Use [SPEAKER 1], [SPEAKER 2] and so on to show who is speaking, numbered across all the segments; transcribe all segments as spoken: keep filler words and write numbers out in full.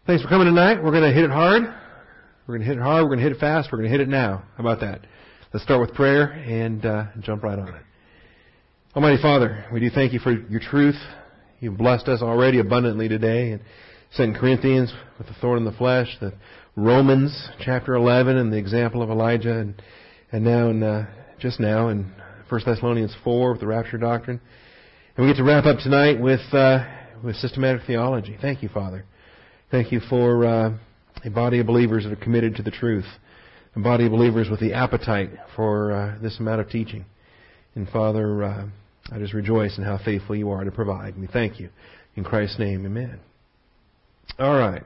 [SPEAKER 1] Thanks for coming tonight. We're going to hit it hard. We're going to hit it hard. We're going to hit it fast. We're going to hit it now. How about that? Let's start with prayer and uh, jump right on it. Almighty Father, we do thank you for your truth. You've blessed us already abundantly today. In Second Corinthians with the thorn in the flesh, the Romans chapter eleven and the example of Elijah, and, and now in, uh, just now in First Thessalonians four with the rapture doctrine. And we get to wrap up tonight with uh, with systematic theology. Thank you, Father. Thank you for uh, a body of believers that are committed to the truth, a body of believers with the appetite for uh, this amount of teaching. And Father, uh, I just rejoice in how faithful you are to provide. We thank you. In Christ's name, amen. All right.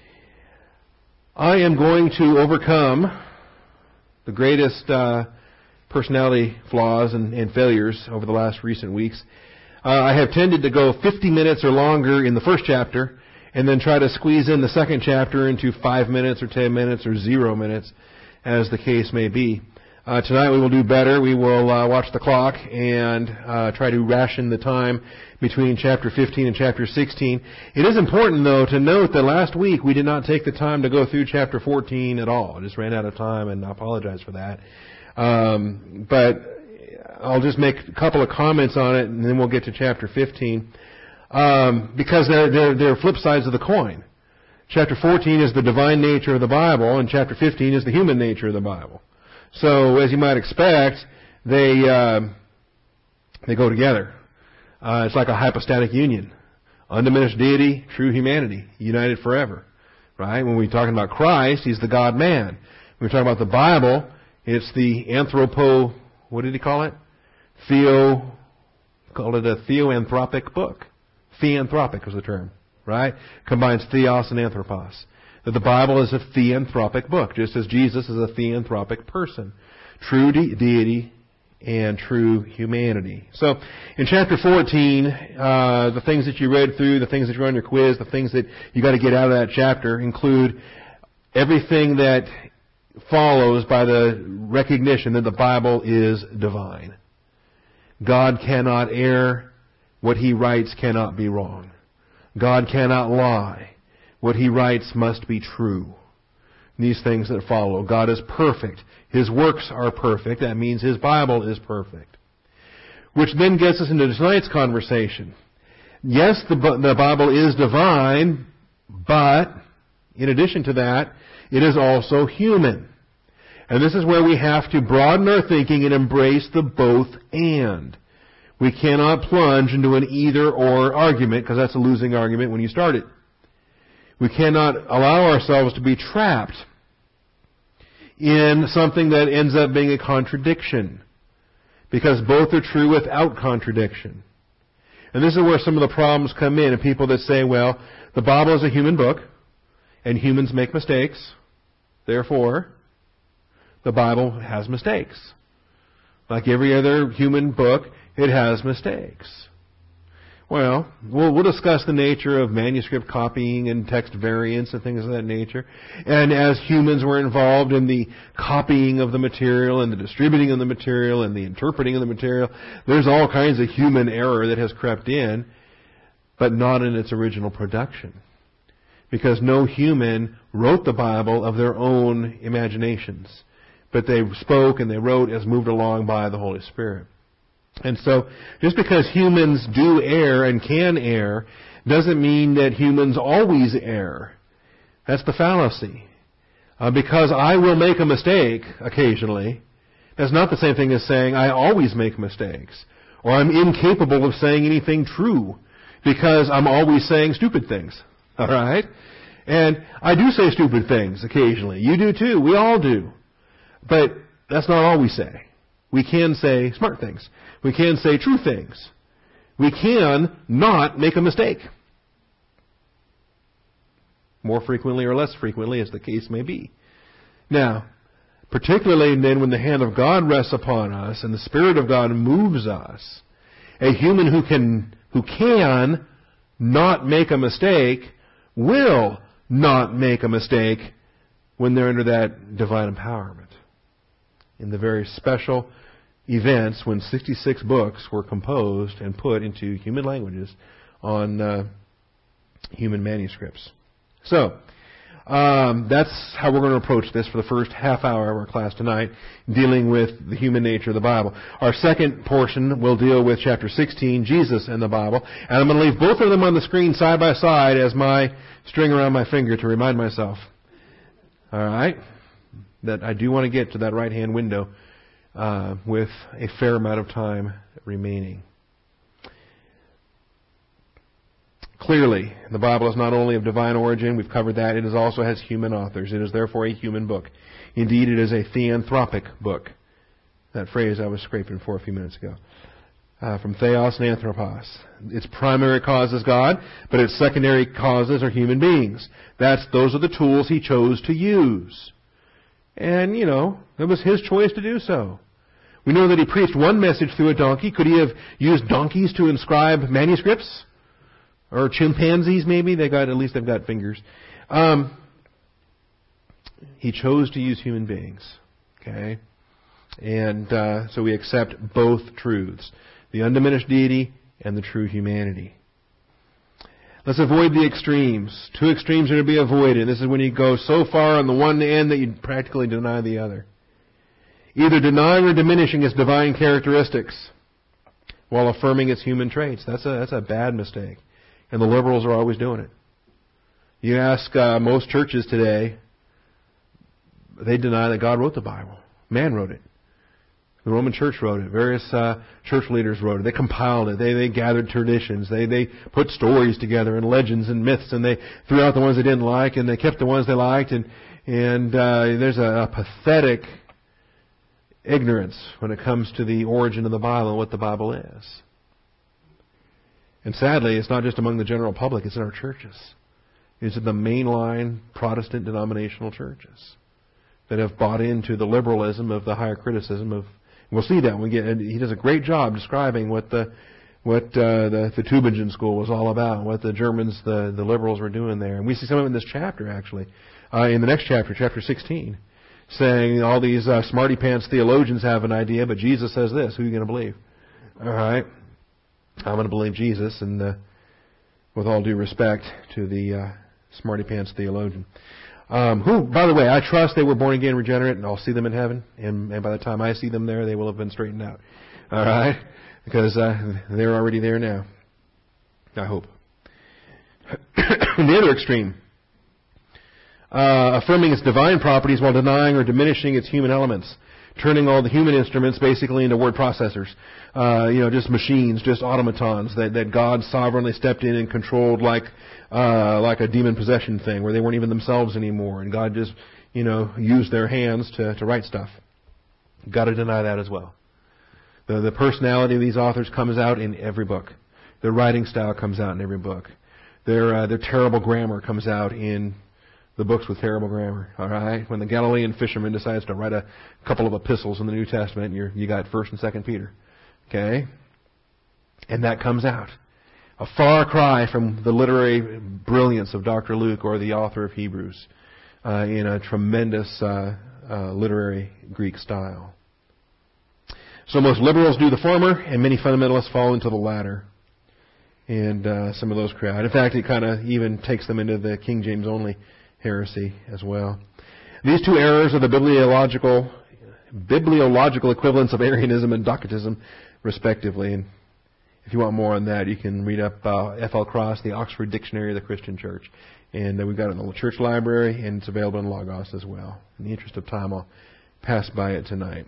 [SPEAKER 1] I am going to overcome the greatest uh, personality flaws and, and failures over the last recent weeks. Uh, I have tended to go fifty minutes or longer in the first chapter, and then try to squeeze in the second chapter into five minutes or ten minutes or zero minutes, as the case may be. Uh, tonight we will do better. We will uh, watch the clock and uh, try to ration the time between chapter fifteen and chapter sixteen. It is important, though, to note that last week we did not take the time to go through chapter fourteen at all. I just ran out of time, and I apologize for that. Um, but I'll just make a couple of comments on it, and then we'll get to chapter fifteen. Um, because they're, they're, they're flip sides of the coin. Chapter fourteen is the divine nature of the Bible, and chapter fifteen is the human nature of the Bible. So, as you might expect, they uh, they go together. Uh, it's like a hypostatic union. Undiminished deity, true humanity, united forever. Right? When we're talking about Christ, He's the God-man. When we're talking about the Bible, it's the anthropo, what did he call it? Theo, called it a theoanthropic book. Theanthropic was the term, right? Combines theos and anthropos. That the Bible is a theanthropic book, just as Jesus is a theanthropic person. True de- deity and true humanity. So, in chapter fourteen, uh, the things that you read through, the things that you're on your quiz, the things that you got to get out of that chapter include everything that follows by the recognition that the Bible is divine. God cannot err. What He writes cannot be wrong. God cannot lie. What He writes must be true. These things that follow. God is perfect. His works are perfect. That means His Bible is perfect. Which then gets us into tonight's conversation. Yes, the, the Bible is divine, but in addition to that, it is also human. And this is where we have to broaden our thinking and embrace the both and. We cannot plunge into an either-or argument, because that's a losing argument when you start it. We cannot allow ourselves to be trapped in something that ends up being a contradiction, because both are true without contradiction. And this is where some of the problems come in, and people that say, well, the Bible is a human book, and humans make mistakes, therefore, the Bible has mistakes. Like every other human book, it has mistakes. Well, well, we'll discuss the nature of manuscript copying and text variants and things of that nature. And as humans were involved in the copying of the material and the distributing of the material and the interpreting of the material, there's all kinds of human error that has crept in, but not in its original production. Because no human wrote the Bible of their own imaginations, but they spoke and they wrote as moved along by the Holy Spirit. And so, just because humans do err and can err, doesn't mean that humans always err. That's the fallacy. Uh, because I will make a mistake occasionally, that's not the same thing as saying I always make mistakes. Or I'm incapable of saying anything true, because I'm always saying stupid things. Alright? And I do say stupid things occasionally. You do too. We all do. But that's not all we say. We can say smart things. We can say true things. We can not make a mistake. More frequently or less frequently, as the case may be. Now, particularly then when the hand of God rests upon us and the Spirit of God moves us, a human who can, who can not make a mistake will not make a mistake when they're under that divine empowerment. In the very special events when sixty-six books were composed and put into human languages on uh, human manuscripts. So, um, that's how we're going to approach this for the first half hour of our class tonight, dealing with the human nature of the Bible. Our second portion will deal with chapter sixteen, Jesus and the Bible. And I'm going to leave both of them on the screen side by side as my string around my finger to remind myself. All right? That I do want to get to that right-hand window uh, with a fair amount of time remaining. Clearly, the Bible is not only of divine origin, we've covered that, it is also has human authors. It is therefore a human book. Indeed, it is a theanthropic book. That phrase I was scraping for a few minutes ago. Uh, from theos and anthropos. Its primary cause is God, but its secondary causes are human beings. That's, those are the tools he chose to use. And, you know, it was his choice to do so. We know that he preached one message through a donkey. Could he have used donkeys to inscribe manuscripts? Or chimpanzees, maybe? They got, at least they've got fingers. Um, he chose to use human beings. Okay? And uh, so we accept both truths. The undiminished deity and the true humanity. Let's avoid the extremes. Two extremes are to be avoided. This is when you go so far on the one end that you practically deny the other. Either denying or diminishing its divine characteristics while affirming its human traits. That's a, that's a bad mistake. And the liberals are always doing it. You ask uh, most churches today, they deny that God wrote the Bible. Man wrote it. The Roman Church wrote it. Various uh, church leaders wrote it. They compiled it. They they gathered traditions. They they put stories together and legends and myths, and they threw out the ones they didn't like, and they kept the ones they liked. And and uh, there's a, a pathetic ignorance when it comes to the origin of the Bible and what the Bible is. And sadly, it's not just among the general public, it's in our churches. It's in the mainline Protestant denominational churches that have bought into the liberalism of the higher criticism of. We'll see that when we get. And he does a great job describing what the what uh, the, the Tübingen school was all about, what the Germans, the the liberals were doing there, and we see some of it in this chapter actually, uh, in the next chapter, chapter sixteen, saying all these uh, smarty pants theologians have an idea, but Jesus says this. Who are you going to believe? All right. I'm going to believe Jesus, and uh, with all due respect to the uh, smarty pants theologian. Um, who, by the way, I trust they were born again, regenerate, and I'll see them in heaven. And, and by the time I see them there, they will have been straightened out. All right? Because uh, they're already there now. I hope. The other extreme. Uh, affirming its divine properties while denying or diminishing its human elements. Turning all the human instruments basically into word processors. Uh, you know, just machines, just automatons that, that God sovereignly stepped in and controlled like uh, like a demon possession thing, where they weren't even themselves anymore, and God just, you know, used their hands to, to write stuff. You've got to deny that as well. The the personality of these authors comes out in every book. Their writing style comes out in every book. Their uh, their terrible grammar comes out in the books with terrible grammar. All right, when the Galilean fisherman decides to write a couple of epistles in the New Testament, you you got First and Second Peter. Okay, and that comes out. A far cry from the literary brilliance of Doctor Luke or the author of Hebrews uh, in a tremendous uh, uh, literary Greek style. So most liberals do the former, and many fundamentalists fall into the latter. And uh, some of those crowd. In fact, it kind of even takes them into the King James only heresy as well. These two errors are the bibliological, bibliological equivalents of Arianism and Docetism, respectively. And if you want more on that, you can read up uh, F L Cross, the Oxford Dictionary of the Christian Church. And uh, we've got it in the church library, and it's available in Logos as well. In the interest of time, I'll pass by it tonight.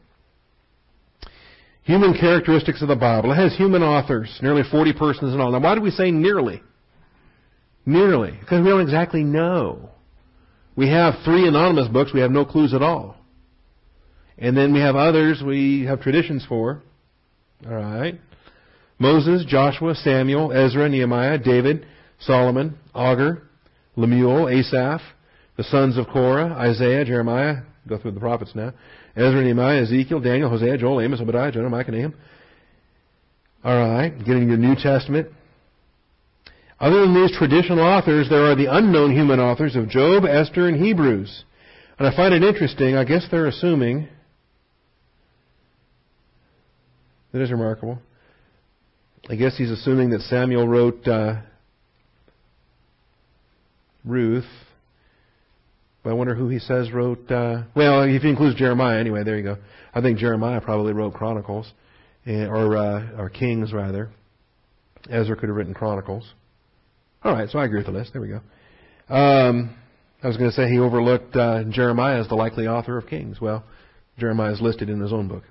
[SPEAKER 1] Human characteristics of the Bible. It has human authors, nearly forty persons in all. Now, why do we say nearly? Nearly. Because we don't exactly know. We have three anonymous books. We have no clues at all. And then we have others we have traditions for. All right. Moses, Joshua, Samuel, Ezra, Nehemiah, David, Solomon, Augur, Lemuel, Asaph, the sons of Korah, Isaiah, Jeremiah. Go through the prophets now. Ezra, Nehemiah, Ezekiel, Daniel, Hosea, Joel, Amos, Obadiah, Jonah, Micah, Nahum. All right. Getting your New Testament. Other than these traditional authors, there are the unknown human authors of Job, Esther, and Hebrews. And I find it interesting. I guess they're assuming. That is remarkable. I guess he's assuming that Samuel wrote uh, Ruth. But I wonder who he says wrote, uh, well, if he includes Jeremiah anyway, there you go. I think Jeremiah probably wrote Chronicles, or, uh, or Kings rather. Ezra could have written Chronicles. Alright, so I agree with the list. There we go. Um, I was going to say he overlooked uh, Jeremiah as the likely author of Kings. Well, Jeremiah is listed in his own book.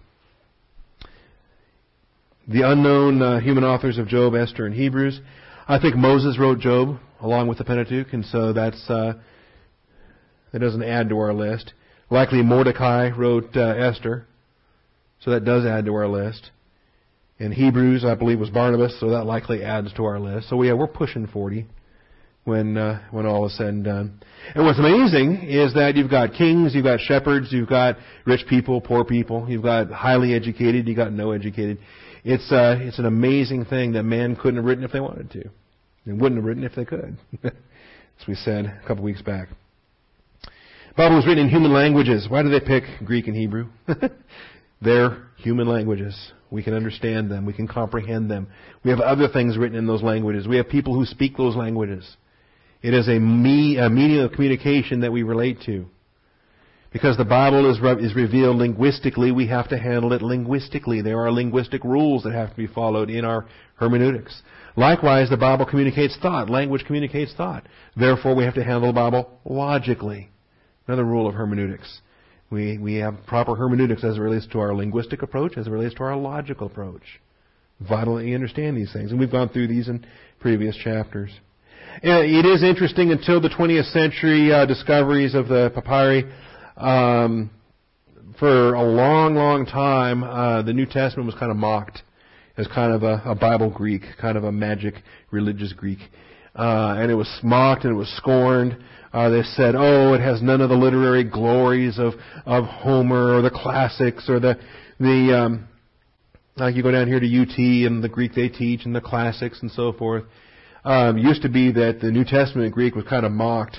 [SPEAKER 1] The unknown uh, human authors of Job, Esther, and Hebrews. I think Moses wrote Job along with the Pentateuch, and so that's uh, that doesn't add to our list. Likely Mordecai wrote uh, Esther, so that does add to our list. And Hebrews, I believe, was Barnabas, so that likely adds to our list. So yeah, we're pushing forty when uh, when all is said and done. And what's amazing is that you've got kings, you've got shepherds, you've got rich people, poor people, you've got highly educated, you've got no educated. It's uh, it's an amazing thing that man couldn't have written if they wanted to. They wouldn't have written if they could, as we said a couple weeks back. The Bible was written in human languages. Why do they pick Greek and Hebrew? They're human languages. We can understand them. We can comprehend them. We have other things written in those languages. We have people who speak those languages. It is a, me, a medium of communication that we relate to. Because the Bible is, re- is revealed linguistically, we have to handle it linguistically. There are linguistic rules that have to be followed in our hermeneutics. Likewise, the Bible communicates thought. Language communicates thought. Therefore, we have to handle the Bible logically. Another rule of hermeneutics. We we have proper hermeneutics as it relates to our linguistic approach, as it relates to our logical approach. Vital that you understand these things. And we've gone through these in previous chapters. And it is interesting until the twentieth century uh, discoveries of the papyri. Um, for a long, long time, uh, the New Testament was kind of mocked as kind of a, a Bible Greek, kind of a magic religious Greek. Uh, and it was mocked and it was scorned. Uh, they said, oh, it has none of the literary glories of, of Homer or the classics or the, the, um, like you go down here to U T and the Greek they teach and the classics and so forth. Um, it used to be that the New Testament Greek was kind of mocked.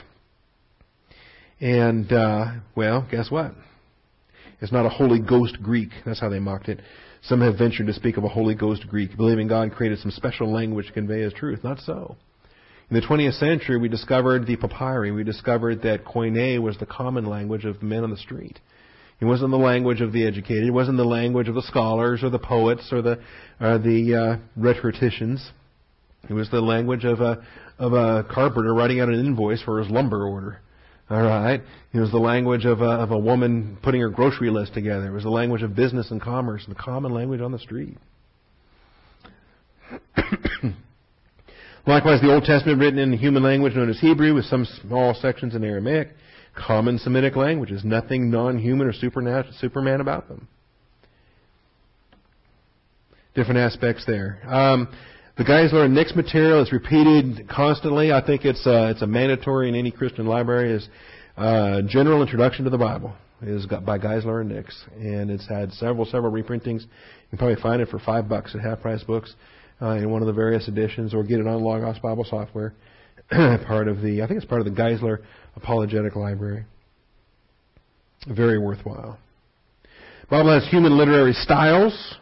[SPEAKER 1] And, uh, well, guess what? It's not a Holy Ghost Greek. That's how they mocked it. Some have ventured to speak of a Holy Ghost Greek, believing God created some special language to convey His truth. Not so. In the twentieth century, we discovered the papyri. We discovered that Koine was the common language of the men on the street. It wasn't the language of the educated. It wasn't the language of the scholars or the poets or the or the uh, rhetoricians. It was the language of a of a carpenter writing out an invoice for his lumber order. All right. It was the language of a, of a woman putting her grocery list together. It was the language of business and commerce, the common language on the street. Likewise, the Old Testament written in the human language known as Hebrew, with some small sections in Aramaic. Common Semitic languages. Nothing non-human or supernat- superman about them. Different aspects there. Um, The Geisler and Nix material is repeated constantly. I think it's uh, it's a mandatory in any Christian library. Is uh, General Introduction to the Bible is by Geisler and Nix, and it's had several several reprintings. You can probably find it for five bucks at Half Price Books uh, in one of the various editions, or get it on Logos Bible Software. part of the I think it's part of the Geisler Apologetic Library. Very worthwhile. The Bible has human literary styles.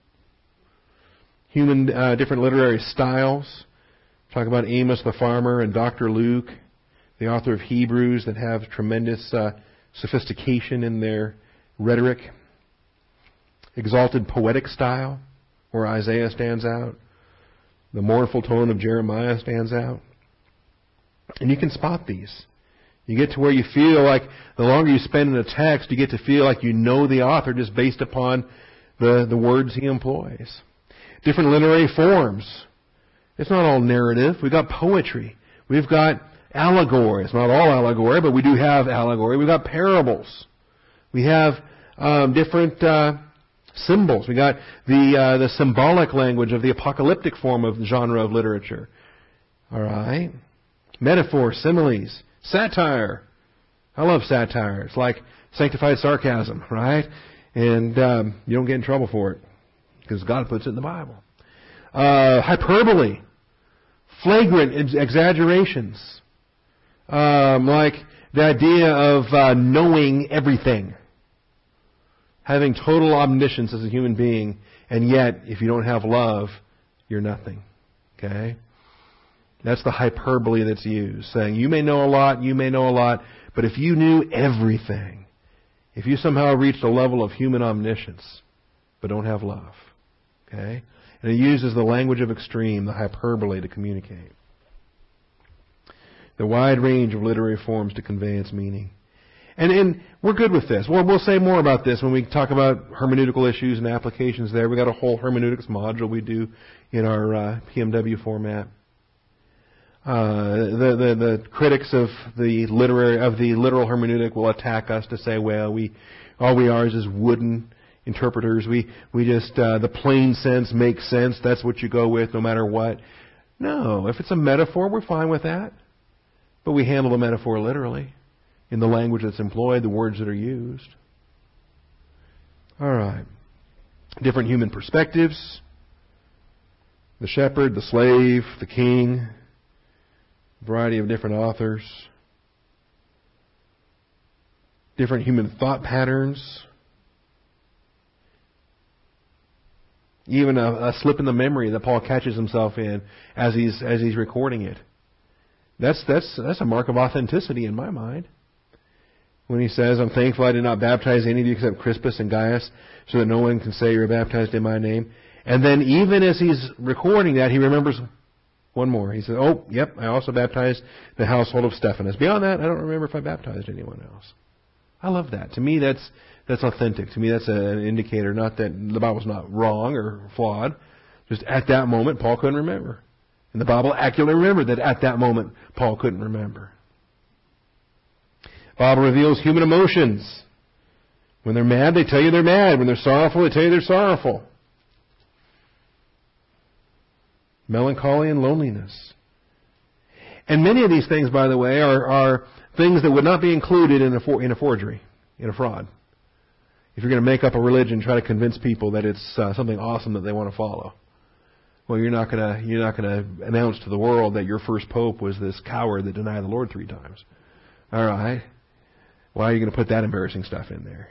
[SPEAKER 1] Human, uh, different literary styles. Talk about Amos the farmer and Doctor Luke, the author of Hebrews, that have tremendous uh, sophistication in their rhetoric. Exalted poetic style, where Isaiah stands out. The mournful tone of Jeremiah stands out. And you can spot these. You get to where you feel like the longer you spend in a text, you get to feel like you know the author just based upon the, the words he employs. Different literary forms. It's not all narrative. We've got poetry. We've got allegory. It's not all allegory, but we do have allegory. We've got parables. We have um, different uh, symbols. We got the uh, the symbolic language of the apocalyptic form of the genre of literature. All right. Metaphor, similes, satire. I love satire. It's like sanctified sarcasm, right? And um, you don't get in trouble for it, because God puts it in the Bible. Uh, hyperbole, flagrant ex- exaggerations, um, like the idea of uh, knowing everything, having total omniscience as a human being, and yet, if you don't have love, you're nothing. Okay? That's the hyperbole that's used, saying you may know a lot, you may know a lot, but if you knew everything, if you somehow reached a level of human omniscience, but don't have love, okay? And it uses the language of extreme, the hyperbole, to communicate. The wide range of literary forms to convey its meaning. And, and we're good with this. Well, we'll say more about this when we talk about hermeneutical issues and applications there. We've got a whole hermeneutics module we do in our uh, P M W format. Uh, the, the, the critics of the literary, of the literal hermeneutic will attack us to say, well, we, all we are is just wooden interpreters. We, we just, uh, the plain sense makes sense. That's what you go with no matter what. No, if it's a metaphor, we're fine with that. But we handle the metaphor literally, in the language that's employed, the words that are used. All right. Different human perspectives. The shepherd, the slave, the king. Variety of different authors. Different human thought patterns. Even a, a slip in the memory that Paul catches himself in as he's as he's recording it. That's that's that's a mark of authenticity in my mind. When he says, I'm thankful I did not baptize any of you except Crispus and Gaius, so that no one can say you're baptized in my name. And then even as he's recording that, he remembers one more. He says, oh, yep, I also baptized the household of Stephanas. Beyond that, I don't remember if I baptized anyone else. I love that. To me, that's that's authentic. To me, that's an indicator, not that the Bible's not wrong or flawed. Just at that moment, Paul couldn't remember. And the Bible accurately remembered that at that moment, Paul couldn't remember. The Bible reveals human emotions. When they're mad, they tell you they're mad. When they're sorrowful, they tell you they're sorrowful. Melancholy and loneliness. And many of these things, by the way, are, are things that would not be included in a, for, in a forgery, in a fraud. If you're going to make up a religion, try to convince people that it's uh, something awesome that they want to follow. Well, you're not going to you're not going to announce to the world that your first pope was this coward that denied the Lord three times. All right. Why are you going to put that embarrassing stuff in there?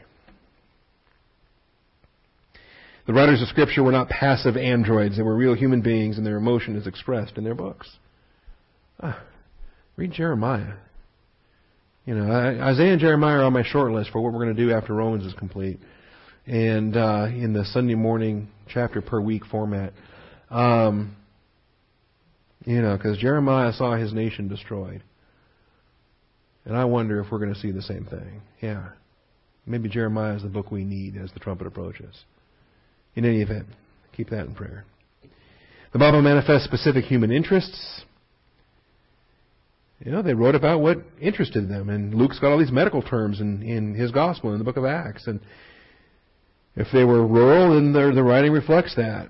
[SPEAKER 1] The writers of Scripture were not passive androids. They were real human beings, and their emotion is expressed in their books. Ah, read Jeremiah. You know, Isaiah and Jeremiah are on my short list for what we're going to do after Romans is complete. And uh, in the Sunday morning chapter per week format. Um, you know, because Jeremiah saw his nation destroyed. And I wonder if we're going to see the same thing. Yeah. Maybe Jeremiah is the book we need as the trumpet approaches. In any event, keep that in prayer. The Bible manifests specific human interests. You know, they wrote about what interested them. And Luke's got all these medical terms in, in his gospel, in the book of Acts. And if they were rural, then the, the writing reflects that.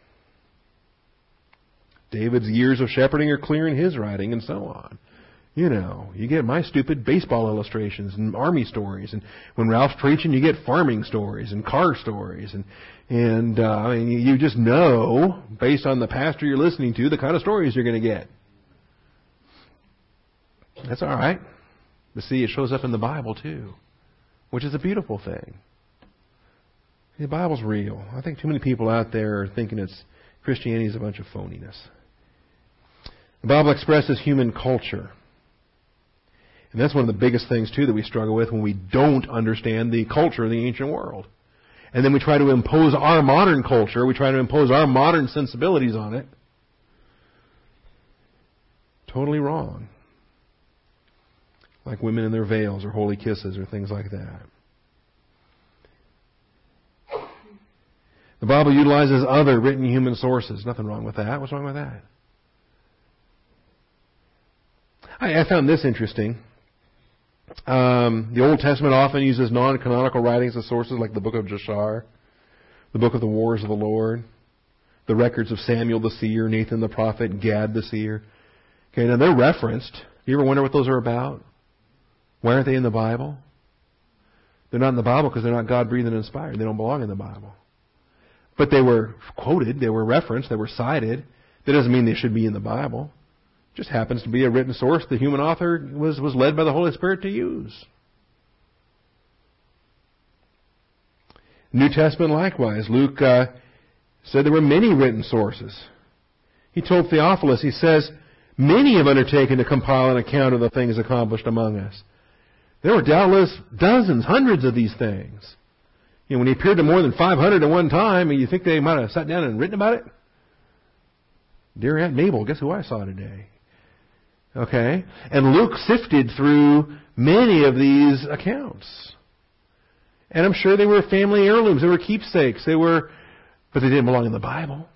[SPEAKER 1] David's years of shepherding are clear in his writing, and so on. You know, you get my stupid baseball illustrations and army stories, and when Ralph's preaching, you get farming stories and car stories, and and uh, I mean, you just know based on the pastor you're listening to the kind of stories you're going to get. That's all right. But see, it shows up in the Bible too, which is a beautiful thing. The Bible's real. I think too many people out there are thinking it's Christianity is a bunch of phoniness. The Bible expresses human culture. And that's one of the biggest things, too, that we struggle with when we don't understand the culture of the ancient world. And then we try to impose our modern culture, we try to impose our modern sensibilities on it. Totally wrong. Like women in their veils or holy kisses or things like that. The Bible utilizes other written human sources. Nothing wrong with that. What's wrong with that? I, I found this interesting. Um, the Old Testament often uses non-canonical writings as sources, like the book of Jashar, the book of the Wars of the Lord, the records of Samuel the seer, Nathan the prophet, Gad the seer. Okay, now they're referenced. Do you ever wonder what those are about? Why aren't they in the Bible? They're not in the Bible because they're not God-breathed and inspired. They don't belong in the Bible. But they were quoted, they were referenced, they were cited. That doesn't mean they should be in the Bible. It just happens to be a written source the human author was, was led by the Holy Spirit to use. New Testament likewise. Luke uh, said there were many written sources. He told Theophilus, he says, Many have undertaken to compile an account of the things accomplished among us. There were doubtless dozens, hundreds of these things. You know, when he appeared to more than five hundred at one time, and you think they might have sat down and written about it? Dear Aunt Mabel, guess who I saw today? Okay? And Luke sifted through many of these accounts. And I'm sure they were family heirlooms. They were keepsakes. They were, but they didn't belong in the Bible.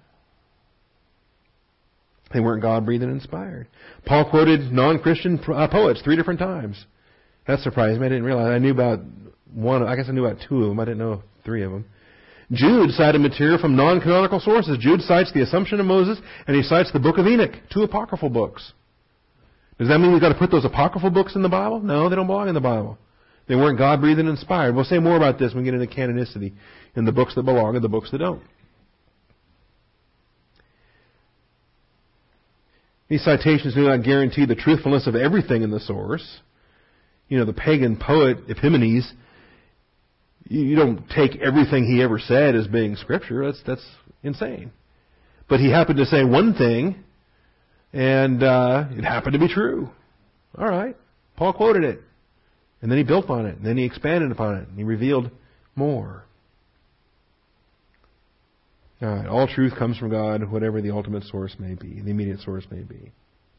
[SPEAKER 1] They weren't God-breathed and inspired. Paul quoted non-Christian poets three different times. That surprised me. I didn't realize. I knew about one. I guess I knew about two of them. I didn't know three of them. Jude cited material from non-canonical sources. Jude cites the Assumption of Moses, and he cites the Book of Enoch, two apocryphal books. Does that mean we've got to put those apocryphal books in the Bible? No, they don't belong in the Bible. They weren't God-breathed and inspired. We'll say more about this when we get into canonicity, in the books that belong and the books that don't. These citations do not guarantee the truthfulness of everything in the source. You know, the pagan poet Epimanes, you don't take everything he ever said as being Scripture. That's that's insane. But he happened to say one thing, and uh, it happened to be true. All right. Paul quoted it. And then he built on it. And then he expanded upon it. And he revealed more. All right. All truth comes from God, whatever the ultimate source may be, the immediate source may be.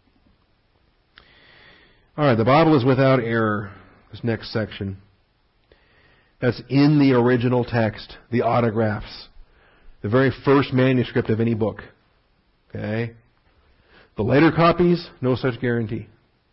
[SPEAKER 1] All right. The Bible is without error. This next section. That's in the original text, the autographs, the very first manuscript of any book. Okay? The later copies, no such guarantee.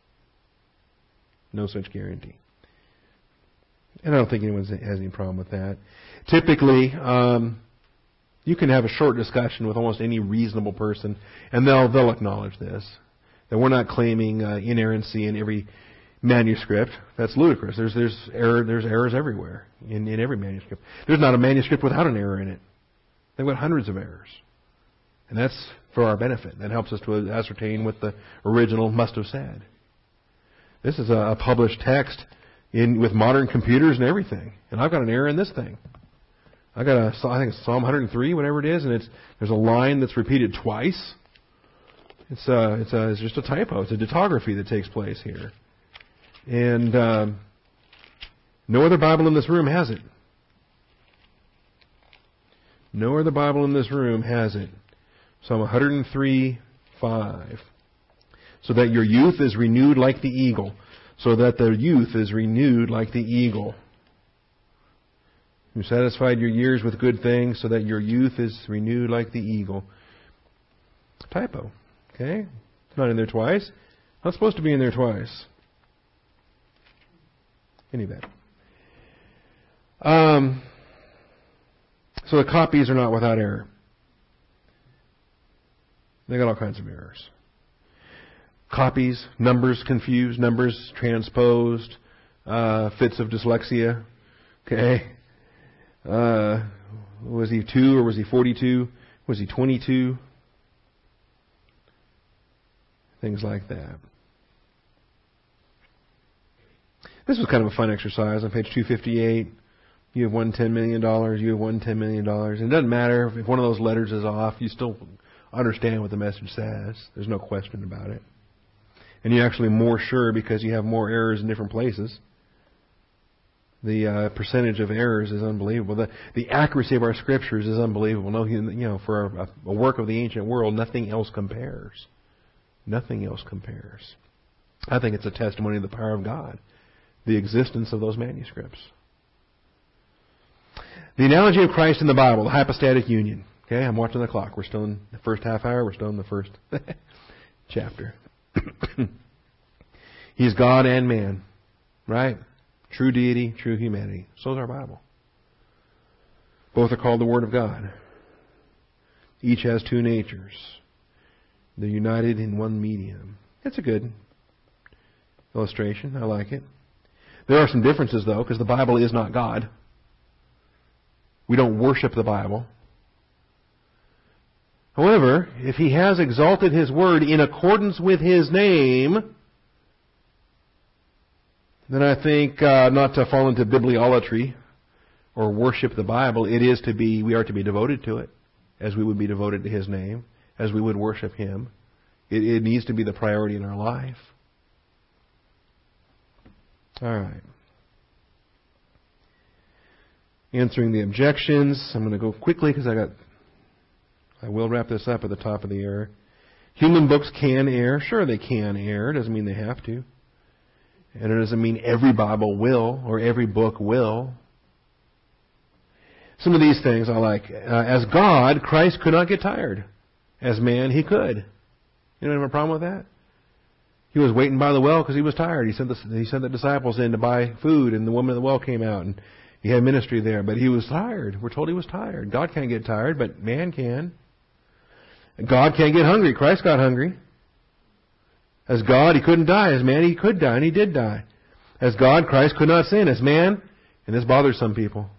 [SPEAKER 1] No such guarantee. And I don't think anyone has any problem with that. Typically, um, you can have a short discussion with almost any reasonable person, and they'll they'll acknowledge this. That we're not claiming uh, inerrancy in every manuscript. That's ludicrous. There's there's error. There's errors everywhere in, in every manuscript. There's not a manuscript without an error in it. They've got hundreds of errors, and that's for our benefit. That helps us to ascertain what the original must have said. This is a published text in with modern computers and everything, and I've got an error in this thing. I got a I think it's Psalm one hundred three, whatever it is, and it's there's a line that's repeated twice. It's a, it's a, it's just a typo. It's a ditography that takes place here. And um, no other Bible in this room has it. No other Bible in this room has it. Psalm one hundred three, five. So that your youth is renewed like the eagle. So that the youth is renewed like the eagle. You satisfied your years with good things, so that your youth is renewed like the eagle. Typo. Okay? It's not in there twice. Not supposed to be in there twice. Any better. Um, so the copies are not without error. They got all kinds of errors. Copies, numbers confused, numbers transposed, uh, fits of dyslexia. Okay? Uh, was he two or was he forty-two? Was he twenty-two? Things like that. This was kind of a fun exercise on page two fifty-eight. You have won ten million dollars. You have won ten million dollars. And it doesn't matter if one of those letters is off. You still understand what the message says. There's no question about it. And you're actually more sure because you have more errors in different places. The uh, percentage of errors is unbelievable. The, the accuracy of our scriptures is unbelievable. No, you know, for a, a work of the ancient world, nothing else compares. Nothing else compares. I think it's a testimony of the power of God, the existence of those manuscripts. The analogy of Christ in the Bible, the hypostatic union. Okay, I'm watching the clock. We're still in the first half hour. We're still in the first chapter. He's God and man, right? True deity, true humanity. So is our Bible. Both are called the Word of God. Each has two natures. They're united in one medium. It's a good illustration. I like it. There are some differences, though, because the Bible is not God. We don't worship the Bible. However, if He has exalted His Word in accordance with His name, then I think uh, not to fall into bibliolatry or worship the Bible. It is to be, we are to be devoted to it, as we would be devoted to His name, as we would worship Him It, it needs to be the priority in our life. All right. Answering the objections. I'm going to go quickly because I got. I will wrap this up at the top of the hour. Human books can err. Sure, they can err. Doesn't mean they have to. And it doesn't mean every Bible will or every book will. Some of these things I like. Uh, as God, Christ could not get tired. As man, He could. You don't have a problem with that? He was waiting by the well because He was tired. He sent the, he sent the disciples in to buy food, and the woman at the well came out, and He had ministry there. But He was tired. We're told He was tired. God can't get tired, but man can. God can't get hungry. Christ got hungry. As God, He couldn't die. As man, He could die, and He did die. As God, Christ could not sin. As man, and this bothers some people,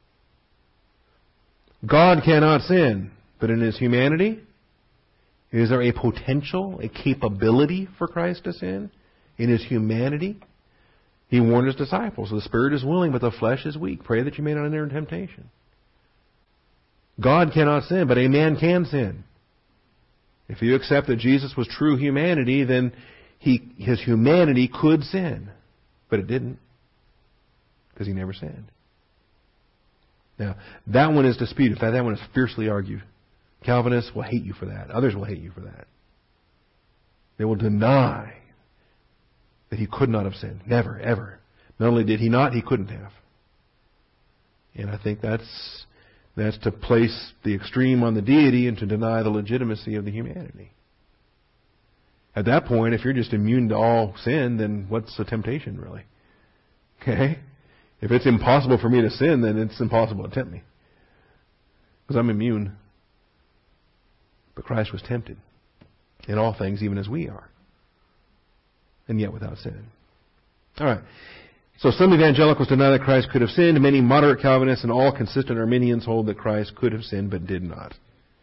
[SPEAKER 1] God cannot sin. But in His humanity, is there a potential, a capability for Christ to sin? In His humanity, He warned His disciples, the spirit is willing, but the flesh is weak. Pray that you may not enter in temptation. God cannot sin, but a man can sin. If you accept that Jesus was true humanity, then he, His humanity could sin. But it didn't. Because He never sinned. Now, that one is disputed. That, that one is fiercely argued. Calvinists will hate you for that. Others will hate you for that. They will deny that He could not have sinned. Never, ever. Not only did He not, He couldn't have. And I think that's that's to place the extreme on the deity and to deny the legitimacy of the humanity. At that point, if you're just immune to all sin, then what's the temptation really? Okay? If it's impossible for me to sin, then it's impossible to tempt me. Because I'm immune. But Christ was tempted in all things, even as we are. And yet without sin. All right. So some evangelicals deny that Christ could have sinned. Many moderate Calvinists and all consistent Arminians hold that Christ could have sinned but did not.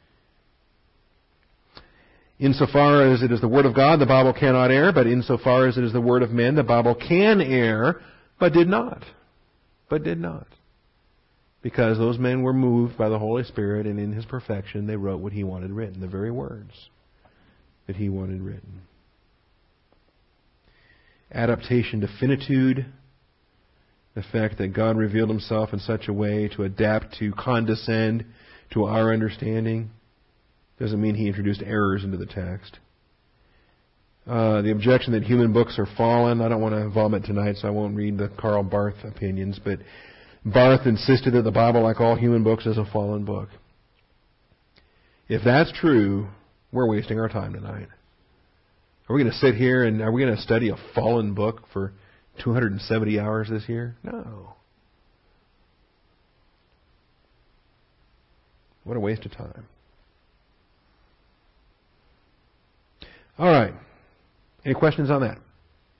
[SPEAKER 1] Insofar as it is the Word of God, the Bible cannot err. But insofar as it is the Word of men, the Bible can err, but did not. But did not. Because those men were moved by the Holy Spirit, and in His perfection they wrote what He wanted written, the very words that He wanted written. Adaptation to finitude, the fact that God revealed Himself in such a way to adapt, to condescend to our understanding, doesn't mean He introduced errors into the text. Uh, the objection that human books are fallen, I don't want to vomit tonight, so I won't read the Karl Barth opinions, but Barth insisted that the Bible, like all human books, is a fallen book. If that's true, we're wasting our time tonight. Are we going to sit here and are we going to study a fallen book for two hundred seventy hours this year? No. What a waste of time. All right. Any questions on that?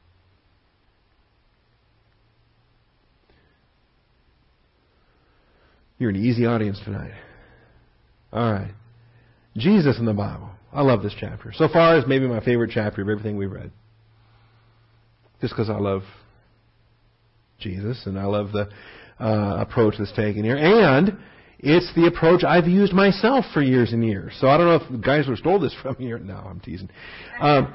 [SPEAKER 1] You're an easy audience tonight. All right. Jesus in the Bible. I love this chapter. So far, it's maybe my favorite chapter of everything we've read. Just because I love Jesus and I love the uh, approach that's taken here. And it's the approach I've used myself for years and years. So I don't know if the guys who stole this from here. No, I'm teasing. Um,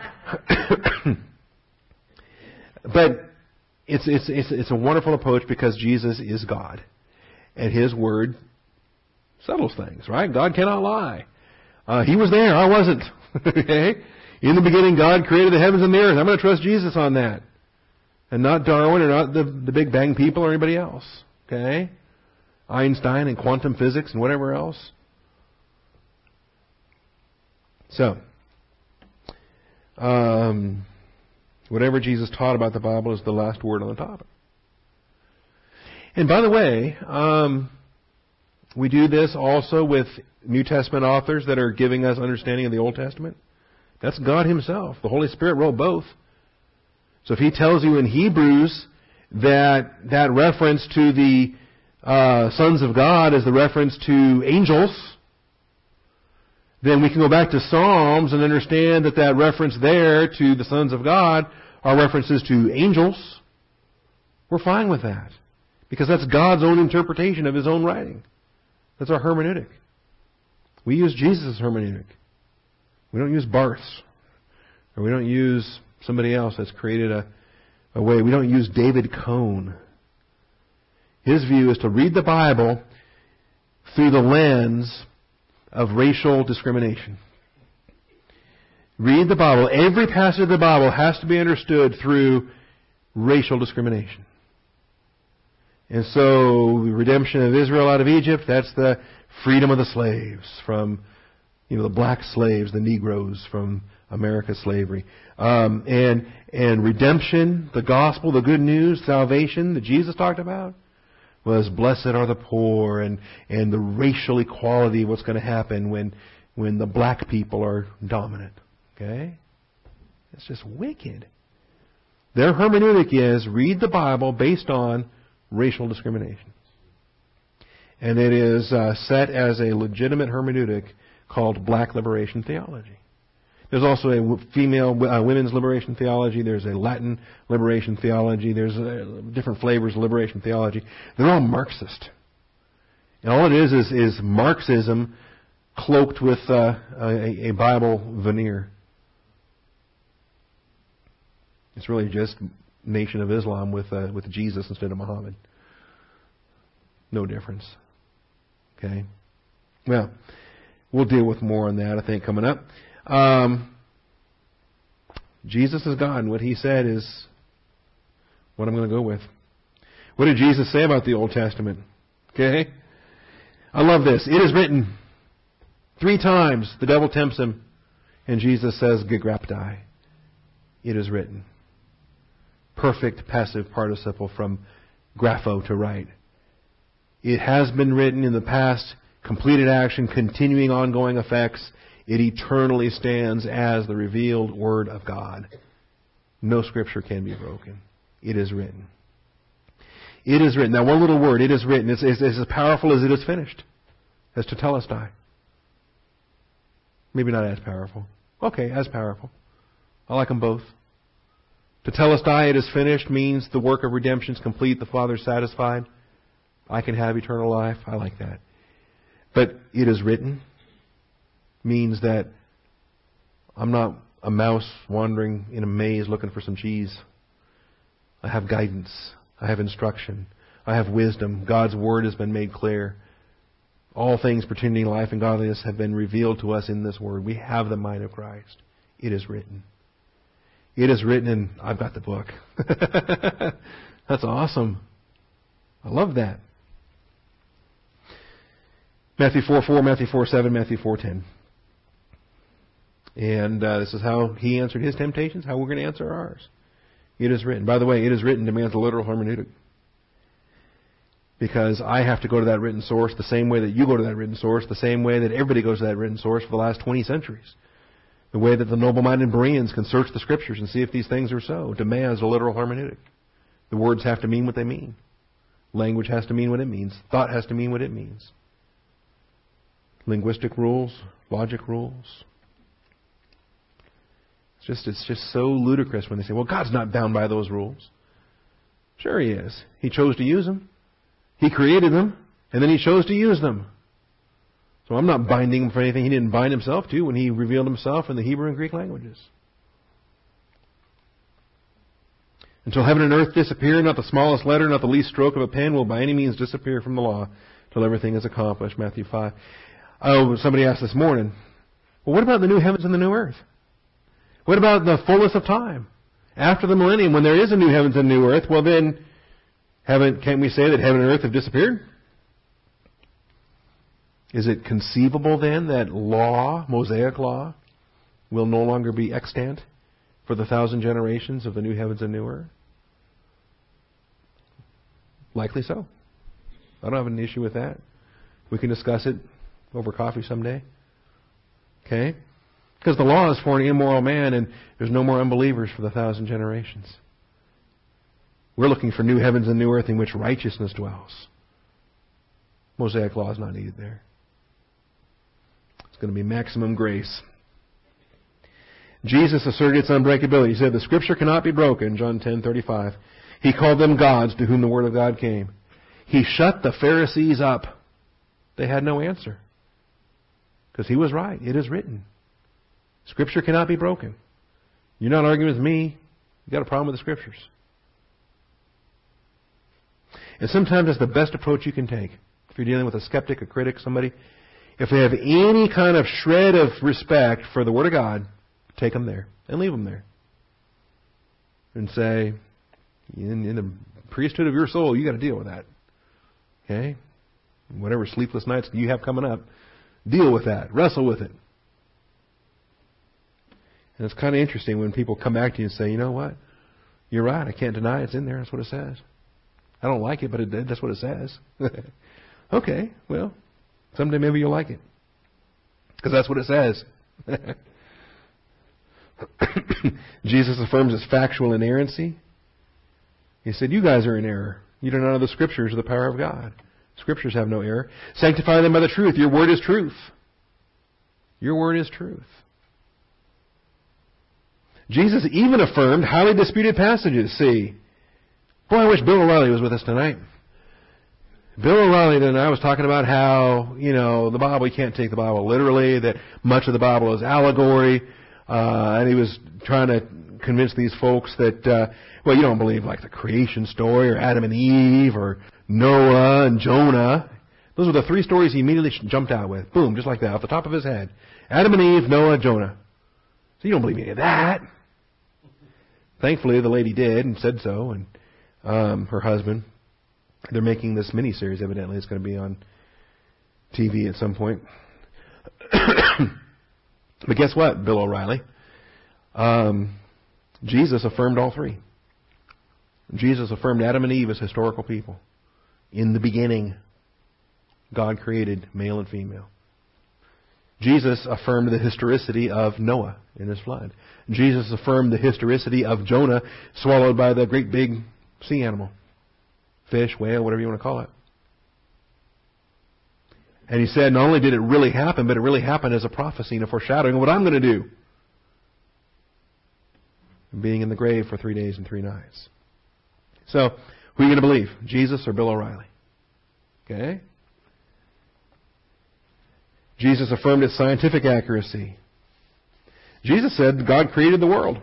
[SPEAKER 1] but it's, it's, it's, it's a wonderful approach because Jesus is God. And His Word settles things, right? God cannot lie. Uh, he was there. I wasn't. Okay? In the beginning, God created the heavens and the earth. I'm going to trust Jesus on that. And not Darwin or not the, the Big Bang people or anybody else. Okay? Einstein and quantum physics and whatever else. So, um, whatever Jesus taught about the Bible is the last word on the topic. And by the way, um, we do this also with New Testament authors that are giving us understanding of the Old Testament. That's God Himself. The Holy Spirit wrote both. So if He tells you in Hebrews that that reference to the uh, sons of God is the reference to angels, then we can go back to Psalms and understand that that reference there to the sons of God are references to angels. We're fine with that. Because that's God's own interpretation of His own writing. That's our hermeneutic. We use Jesus' hermeneutic. We don't use Barth's. Or we don't use somebody else that's created a, a way. We don't use David Cohn. His view is to read the Bible through the lens of racial discrimination. Read the Bible. Every passage of the Bible has to be understood through racial discrimination. And so, the redemption of Israel out of Egypt, that's the freedom of the slaves from, you know, the black slaves, the Negroes from America's slavery. Um, and, and redemption, the gospel, the good news, salvation that Jesus talked about was blessed are the poor, and, and the racial equality of what's going to happen when, when the black people are dominant. Okay? It's just wicked. Their hermeneutic is read the Bible based on racial discrimination. And it is uh, set as a legitimate hermeneutic called black liberation theology. There's also a female uh, women's liberation theology. There's a Latin liberation theology. There's uh, different flavors of liberation theology. They're all Marxist. And all it is is, is Marxism cloaked with uh, a, a Bible veneer. It's really just Nation of Islam with uh, with Jesus instead of Muhammad. No difference. Okay? Well, we'll deal with more on that, I think, coming up. Um, Jesus is God, and what He said is what I'm going to go with. What did Jesus say about the Old Testament? Okay? I love this. It is written. Three times the devil tempts Him, and Jesus says, "Gegraptai." It is written. Perfect passive participle from grapho, to write. It has been written in the past, completed action, continuing ongoing effects. It eternally stands as the revealed Word of God. No Scripture can be broken. It is written. It is written. That one little word, it is written. It's, it's, it's as powerful as it is finished. As tetelestai. Maybe not as powerful. Okay, as powerful. I like them both. Tetelestai, it is finished, means the work of redemption is complete. The Father is satisfied. I can have eternal life. I like that. But it is written means that I'm not a mouse wandering in a maze looking for some cheese. I have guidance. I have instruction. I have wisdom. God's Word has been made clear. All things pertaining to life and godliness have been revealed to us in this Word. We have the mind of Christ. It is written. It is written, and I've got the book. That's awesome. I love that. Matthew four four, Matthew four seven, Matthew four ten. And uh, this is how He answered His temptations, how we're going to answer ours. It is written. By the way, it is written demands a literal hermeneutic. Because I have to go to that written source the same way that you go to that written source, the same way that everybody goes to that written source for the last twenty centuries. The way that the noble-minded Bereans can search the Scriptures and see if these things are so demands a literal hermeneutic. The words have to mean what they mean. Language has to mean what it means. Thought has to mean what it means. Linguistic rules, logic rules. It's just, it's just so ludicrous when they say, well, God's not bound by those rules. Sure He is. He chose to use them. He created them, and then He chose to use them. So I'm not binding Him for anything He didn't bind Himself to when He revealed Himself in the Hebrew and Greek languages. Until heaven and earth disappear, not the smallest letter, not the least stroke of a pen will by any means disappear from the law till everything is accomplished. Matthew five. Oh, somebody asked this morning, well, what about the new heavens and the new earth? What about the fullness of time? After the millennium, when there is a new heavens and new earth, well then, haven't, can't we say that heaven and earth have disappeared? Is it conceivable then that law, Mosaic law, will no longer be extant for the thousand generations of the new heavens and new earth? Likely so. I don't have an issue with that. We can discuss it over coffee someday. Okay? Because the law is for an immoral man, and there's no more unbelievers for the thousand generations. We're looking for new heavens and new earth in which righteousness dwells. Mosaic law is not needed there. It's going to be maximum grace. Jesus asserted its unbreakability. He said the Scripture cannot be broken, John ten thirty-five. He called them gods to whom the Word of God came. He shut the Pharisees up. They had no answer. Because He was right. It is written. Scripture cannot be broken. You're not arguing with me. You've got a problem with the Scriptures. And sometimes that's the best approach you can take. If you're dealing with a skeptic, a critic, somebody, if they have any kind of shred of respect for the Word of God, take them there and leave them there. And say, in, in the priesthood of your soul, you got to deal with that. Okay? Whatever sleepless nights you have coming up, deal with that. Wrestle with it. And it's kind of interesting when people come back to you and say, you know what? You're right. I can't deny it's in there. That's what it says. I don't like it, but it, that's what it says. Okay, well, someday maybe you'll like it. Because that's what it says. Jesus affirms its factual inerrancy. He said, you guys are in error. You do not know the Scriptures or the power of God. Scriptures have no error. Sanctify them by the truth. Your word is truth. Your word is truth. Jesus even affirmed highly disputed passages. See, boy, I wish Bill O'Reilly was with us tonight. Bill O'Reilly and I was talking about how, you know, the Bible, you can't take the Bible literally, that much of the Bible is allegory. Uh, and he was trying to convince these folks that, uh, well, you don't believe like the creation story or Adam and Eve or Noah and Jonah. Those were the three stories he immediately jumped out with. Boom, just like that, off the top of his head. Adam and Eve, Noah, Jonah. So you don't believe any of that. Thankfully, the lady did and said so, and um, her husband. They're making this miniseries, evidently. It's going to be on T V at some point. But guess what, Bill O'Reilly? Um, Jesus affirmed all three. Jesus affirmed Adam and Eve as historical people. In the beginning, God created male and female. Jesus affirmed the historicity of Noah in his flood. Jesus affirmed the historicity of Jonah swallowed by the great big sea animal. Fish, whale, whatever you want to call it. And he said not only did it really happen, but it really happened as a prophecy and a foreshadowing of what I'm going to do. Being in the grave for three days and three nights. So, who are you going to believe? Jesus or Bill O'Reilly? Okay? Jesus affirmed its scientific accuracy. Jesus said God created the world.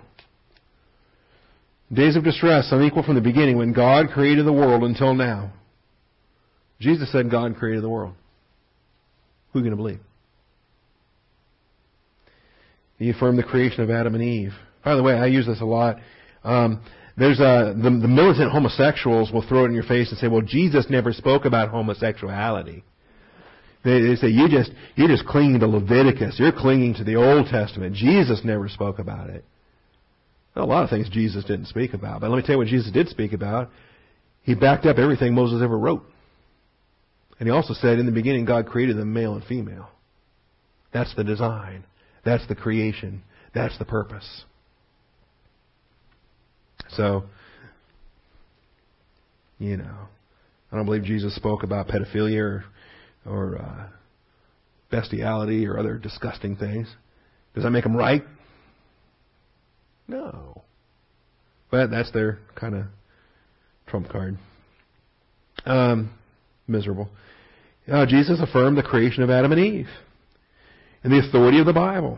[SPEAKER 1] Days of distress unequal from the beginning when God created the world until now. Jesus said God created the world. Who are you going to believe? He affirmed the creation of Adam and Eve. By the way, I use this a lot. Um, there's a, the, the militant homosexuals will throw it in your face and say, well, Jesus never spoke about homosexuality. They, they say, you just, you're just clinging to Leviticus. You're clinging to the Old Testament. Jesus never spoke about it. Well, a lot of things Jesus didn't speak about. But let me tell you what Jesus did speak about. He backed up everything Moses ever wrote. And he also said, in the beginning, God created them male and female. That's the design. That's the creation. That's the purpose. So, you know, I don't believe Jesus spoke about pedophilia or, or uh, bestiality or other disgusting things. Does that make them right? No. But that's their kind of trump card. Um, miserable. Uh, Jesus affirmed the creation of Adam and Eve and the authority of the Bible.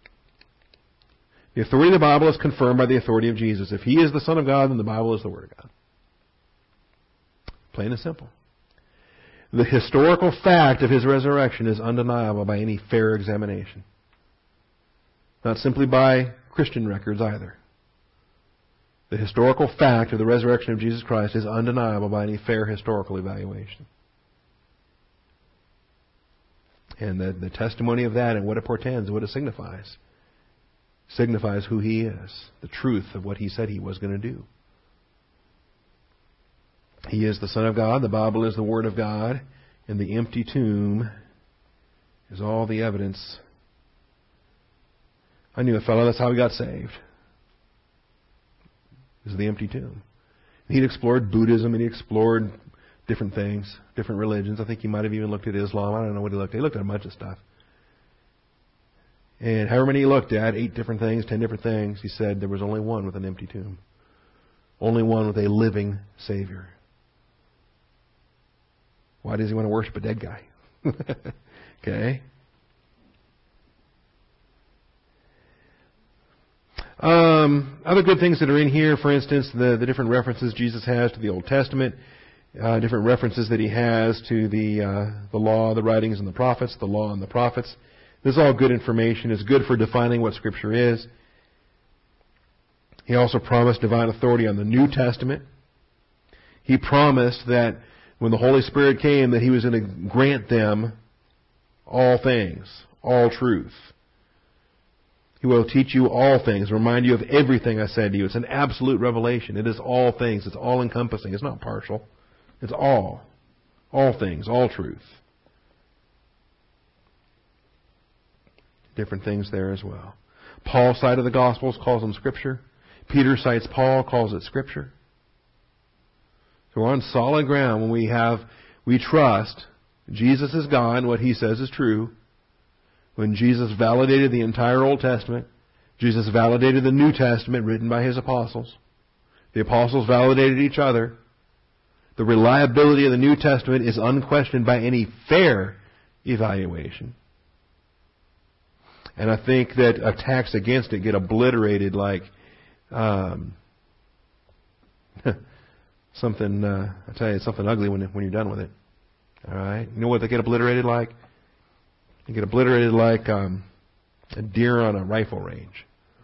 [SPEAKER 1] The authority of the Bible is confirmed by the authority of Jesus. If He is the Son of God, then the Bible is the Word of God. Plain and simple. The historical fact of His resurrection is undeniable by any fair examination. Not simply by Christian records either. The historical fact of the resurrection of Jesus Christ is undeniable by any fair historical evaluation. And the, the testimony of that and what it portends and what it signifies signifies who He is, the truth of what He said He was going to do. He is the Son of God, the Bible is the Word of God, and the empty tomb is all the evidence. I knew a fellow, that's how he got saved. This is the empty tomb. He'd explored Buddhism and he explored different things, different religions. I think he might have even looked at Islam. I don't know what he looked at. He looked at a bunch of stuff. And however many he looked at, eight different things, ten different things, he said there was only one with an empty tomb. Only one with a living Savior. Why does he want to worship a dead guy? Okay. Um, other good things that are in here, for instance, the, the different references Jesus has to the Old Testament, uh, different references that he has to the uh, the law, the writings, and the prophets, the law and the prophets. This is all good information. It's good for defining what Scripture is. He also promised divine authority on the New Testament. He promised that when the Holy Spirit came, that He was going to grant them all things, all truth. He will teach you all things, remind you of everything I said to you. It's an absolute revelation. It is all things. It's all encompassing. It's not partial. It's all. All things, all truth. Different things there as well. Paul's side of the Gospels calls them Scripture. Peter cites Paul, calls it Scripture. So we're on solid ground when we have, we trust Jesus is God and what He says is true. When Jesus validated the entire Old Testament, Jesus validated the New Testament written by His apostles. The apostles validated each other. The reliability of the New Testament is unquestioned by any fair evaluation. And I think that attacks against it get obliterated like um, something, uh, I tell you, it's something ugly when, when you're done with it. All right? You know what they get obliterated like? They get obliterated like um, a deer on a rifle range.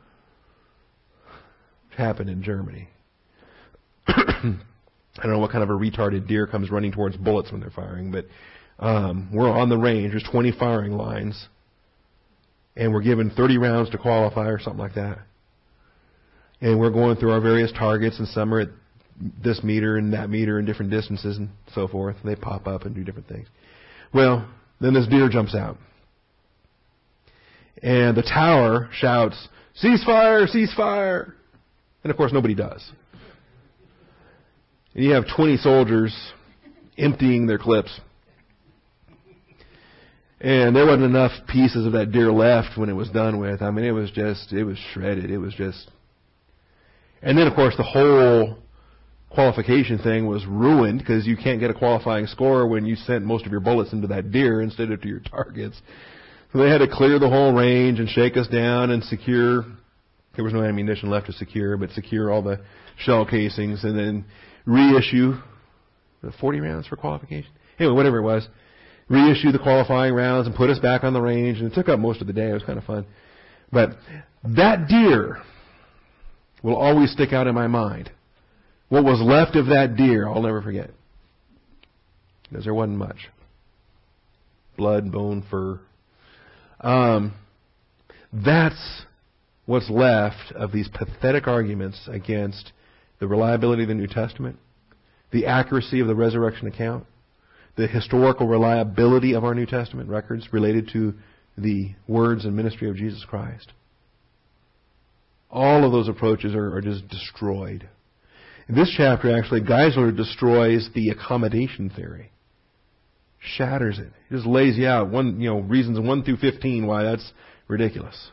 [SPEAKER 1] It happened in Germany. I don't know what kind of a retarded deer comes running towards bullets when they're firing, but um, we're on the range. There's twenty firing lines. And we're given thirty rounds to qualify or something like that. And we're going through our various targets, and some are at this meter and that meter and different distances and so forth. And they pop up and do different things. Well, then this deer jumps out. And the tower shouts, "Cease fire, cease fire." And of course nobody does. And you have twenty soldiers emptying their clips. And there wasn't enough pieces of that deer left when it was done with. I mean, it was just, it was shredded. It was just... And then, of course, the whole qualification thing was ruined because you can't get a qualifying score when you sent most of your bullets into that deer instead of to your targets. So they had to clear the whole range and shake us down and secure... There was no ammunition left to secure, but secure all the shell casings and then reissue forty rounds for qualification. Anyway, whatever it was. Reissue the qualifying rounds and put us back on the range. And it took up most of the day. It was kind of fun. But that deer will always stick out in my mind. What was left of that deer, I'll never forget. Because there wasn't much. Blood, bone, fur. Um, that's what's left of these pathetic arguments against the reliability of the New Testament, the accuracy of the resurrection account, the historical reliability of our New Testament records related to the words and ministry of Jesus Christ. All of those approaches are, are just destroyed. In this chapter, actually, Geisler destroys the accommodation theory. Shatters it. He just lays you out one, you know, reasons one through fifteen why that's ridiculous.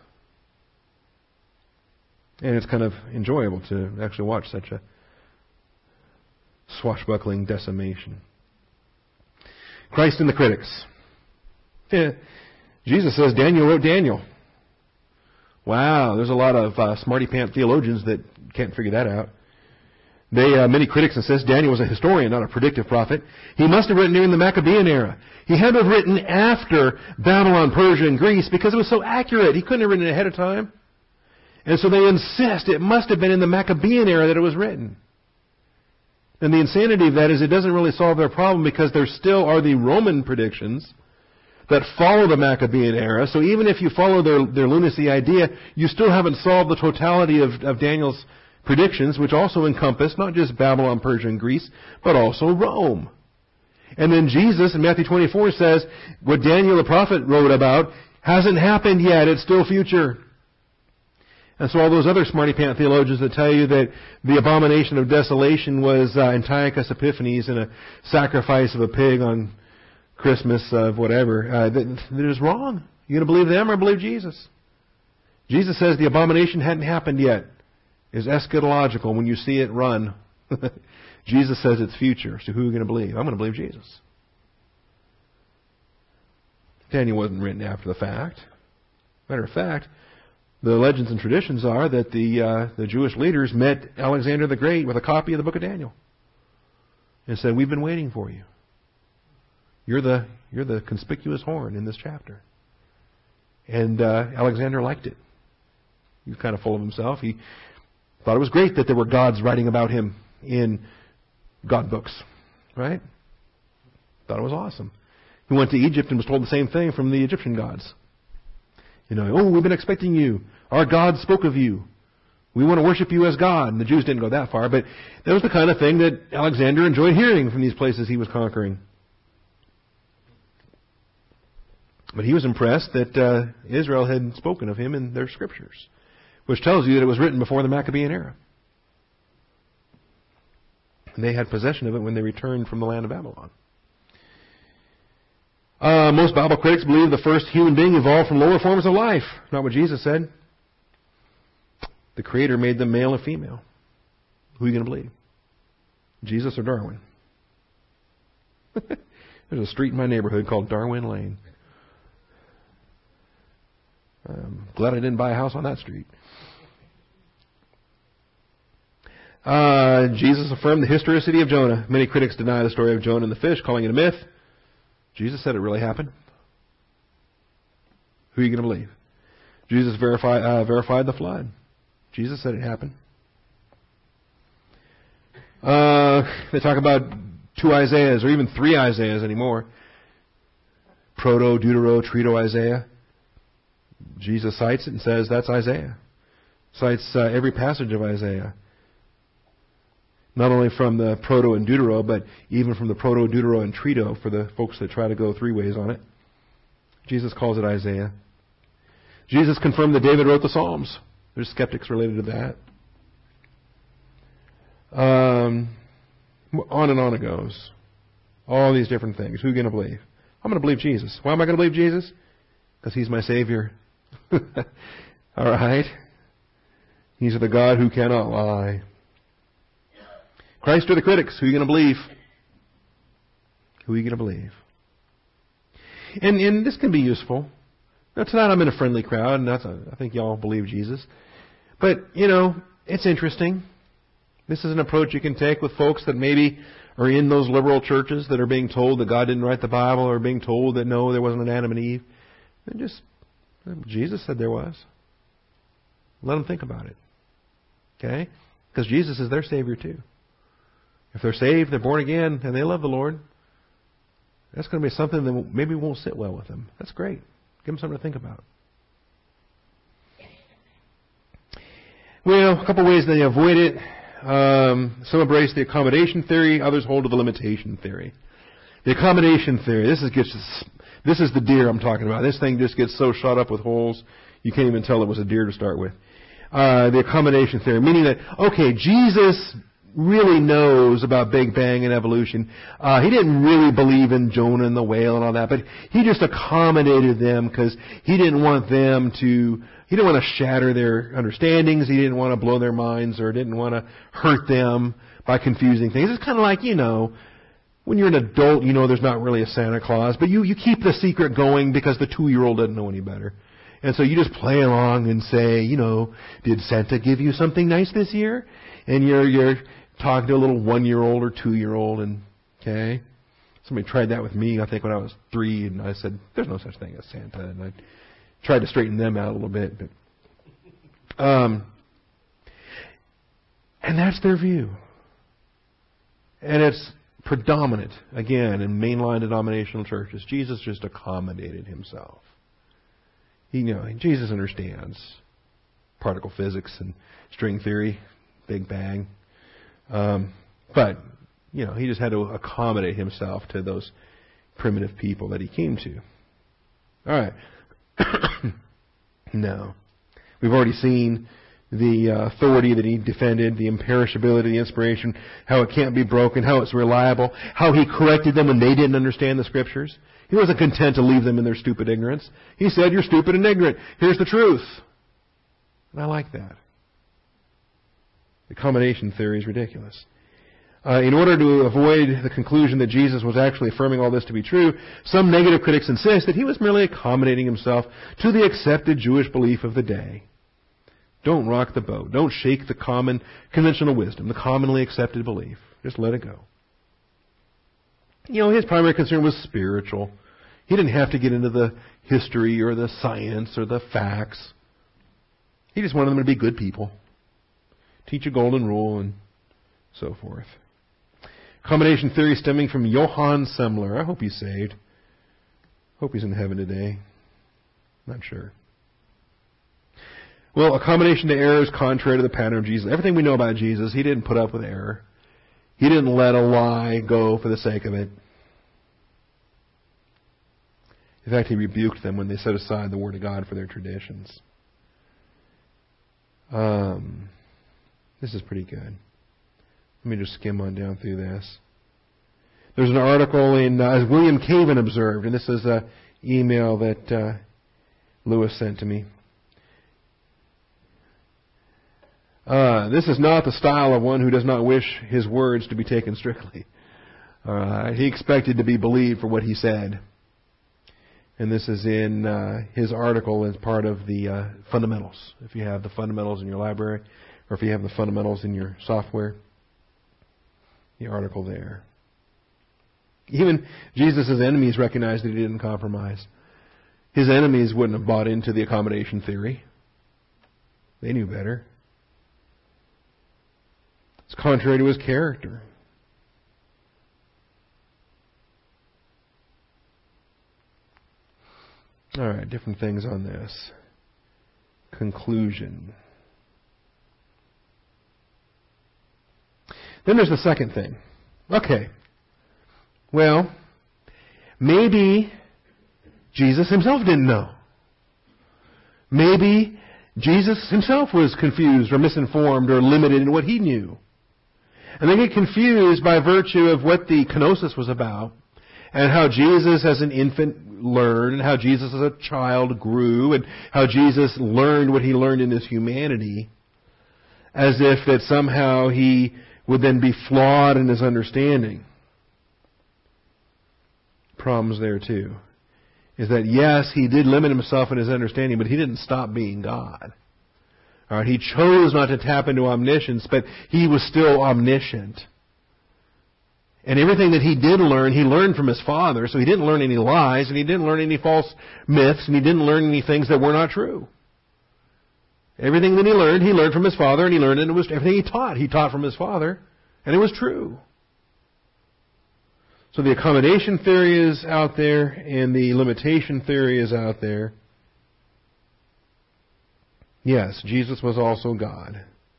[SPEAKER 1] And it's kind of enjoyable to actually watch such a swashbuckling decimation. Christ and the critics. Yeah. Jesus says Daniel wrote Daniel. Wow, there's a lot of uh, smarty-pants theologians that can't figure that out. They, uh, many critics insist Daniel was a historian, not a predictive prophet. He must have written during the Maccabean era. He had to have written after Babylon, Persia, and Greece because it was so accurate. He couldn't have written it ahead of time. And so they insist it must have been in the Maccabean era that it was written. And the insanity of that is it doesn't really solve their problem because there still are the Roman predictions that follow the Maccabean era. So even if you follow their, their lunacy idea, you still haven't solved the totality of, of Daniel's predictions, which also encompass not just Babylon, Persia, and Greece, but also Rome. And then Jesus in Matthew twenty-four says, what Daniel the prophet wrote about hasn't happened yet, it's still future. And so all those other smarty-pants theologians that tell you that the abomination of desolation was uh, Antiochus Epiphanes and a sacrifice of a pig on Christmas of whatever, uh, they're just wrong. You going to believe them or believe Jesus? Jesus says the abomination hadn't happened yet. It's eschatological. When you see it, run. Jesus says it's future. So who are you going to believe? I'm going to believe Jesus. Daniel wasn't written after the fact. Matter of fact, The legends and traditions are that the uh, the Jewish leaders met Alexander the Great with a copy of the book of Daniel and said, "We've been waiting for you. You're the you're the conspicuous horn in this chapter." And uh, Alexander liked it. He was kind of full of himself. He thought it was great that there were gods writing about him in God books, right? Thought it was awesome. He went to Egypt and was told the same thing from the Egyptian gods. You know, "Oh, we've been expecting you. Our God spoke of you. We want to worship you as God." And the Jews didn't go that far, but that was the kind of thing that Alexander enjoyed hearing from these places he was conquering. But he was impressed that uh, Israel had spoken of him in their scriptures, which tells you that it was written before the Maccabean era. And they had possession of it when they returned from the land of Babylon. Uh, most Bible critics believe the first human being evolved from lower forms of life. Not what Jesus said. The Creator made them male and female. Who are you going to believe? Jesus or Darwin? There's a street in my neighborhood called Darwin Lane. I'm glad I didn't buy a house on that street. Uh, Jesus affirmed the historicity of Jonah. Many critics deny the story of Jonah and the fish, calling it a myth. Jesus said it really happened. Who are you going to believe? Jesus verified, uh, verified the flood. Jesus said it happened. Uh, they talk about two Isaiahs, or even three Isaiahs anymore. Proto, Deutero, Trito Isaiah. Jesus cites it and says that's Isaiah. Cites uh, every passage of Isaiah. Not only from the Proto and Deutero, but even from the Proto, Deutero, and Trito for the folks that try to go three ways on it. Jesus calls it Isaiah. Jesus confirmed that David wrote the Psalms. There's skeptics related to that. Um, on and on it goes. All these different things. Who are you going to believe? I'm going to believe Jesus. Why am I going to believe Jesus? Because He's my Savior. All right? He's the God who cannot lie. Christ or the critics? Who are you going to believe? Who are you going to believe? And, and this can be useful. Now, tonight I'm in a friendly crowd, and that's a, I think y'all believe Jesus. But, you know, it's interesting. This is an approach you can take with folks that maybe are in those liberal churches that are being told that God didn't write the Bible, or being told that no, there wasn't an Adam and Eve. And just, Jesus said there was. Let them think about it. Okay? Because Jesus is their Savior too. If they're saved, they're born again, and they love the Lord, that's going to be something that maybe won't sit well with them. That's great. Give them something to think about. Well, a couple ways they avoid it. Um, some embrace the accommodation theory. Others hold to the limitation theory. The accommodation theory. This is gets this is the deer I'm talking about. This thing just gets so shot up with holes you can't even tell it was a deer to start with. Uh, the accommodation theory, meaning that okay, Jesus really knows about Big Bang and evolution. Uh, he didn't really believe in Jonah and the whale and all that, but he just accommodated them because he didn't want them to, he didn't want to shatter their understandings, he didn't want to blow their minds, or didn't want to hurt them by confusing things. It's kind of like, you know, when you're an adult, you know there's not really a Santa Claus, but you, you keep the secret going because the two-year-old doesn't know any better. And so you just play along and say, you know, did Santa give you something nice this year? And you're, you're, talking to a little one-year-old or two-year-old, and okay, somebody tried that with me, I think, when I was three, and I said, there's no such thing as Santa, and I tried to straighten them out a little bit. But, um, and that's their view. And it's predominant, again, in mainline denominational churches. Jesus just accommodated himself. He, you know, Jesus understands particle physics and string theory, Big Bang. Um, but, you know, he just had to accommodate himself to those primitive people that he came to. All right. No. We've already seen the uh, authority that he defended, the imperishability, the inspiration, how it can't be broken, how it's reliable, how he corrected them when they didn't understand the Scriptures. He wasn't content to leave them in their stupid ignorance. He said, you're stupid and ignorant. Here's the truth. And I like that. The accommodation theory is ridiculous. Uh, in order to avoid the conclusion that Jesus was actually affirming all this to be true, some negative critics insist that he was merely accommodating himself to the accepted Jewish belief of the day. Don't rock the boat. Don't shake the common, conventional wisdom, the commonly accepted belief. Just let it go. You know, his primary concern was spiritual. He didn't have to get into the history or the science or the facts. He just wanted them to be good people. Teach a golden rule and so forth. Accommodation theory stemming from Johann Semler. I hope he's saved. Hope he's in heaven today. Not sure. Well, accommodation to error is contrary to the pattern of Jesus. Everything we know about Jesus, he didn't put up with error. He didn't let a lie go for the sake of it. In fact, he rebuked them when they set aside the Word of God for their traditions. Um, this is pretty good. Let me just skim on down through this. There's an article in, uh, as William Caven observed, and this is an email that uh, Lewis sent to me. Uh, this is not the style of one who does not wish his words to be taken strictly. Uh, he expected to be believed for what he said. And this is in uh, his article as part of the uh, fundamentals. If you have the fundamentals in your library, or if you have the fundamentals in your software, the article there. Even Jesus' enemies recognized that he didn't compromise. His enemies wouldn't have bought into the accommodation theory. They knew better. It's contrary to his character. All right, different things on this. Conclusion. Then there's the second thing. Okay. Well, maybe Jesus himself didn't know. Maybe Jesus himself was confused or misinformed or limited in what he knew. And they get confused by virtue of what the kenosis was about and how Jesus as an infant learned and how Jesus as a child grew and how Jesus learned what he learned in his humanity, as if that somehow he would then be flawed in his understanding. Problems there too. Is that yes, he did limit himself in his understanding, but he didn't stop being God. All right, he chose not to tap into omniscience, but he was still omniscient. And everything that he did learn, he learned from his Father, so he didn't learn any lies, and he didn't learn any false myths, and he didn't learn any things that were not true. Everything that he learned, he learned from his Father, and he learned, and it was everything he taught, he taught from his Father, and it was true. So the accommodation theory is out there, and the limitation theory is out there. Yes, Jesus was also God.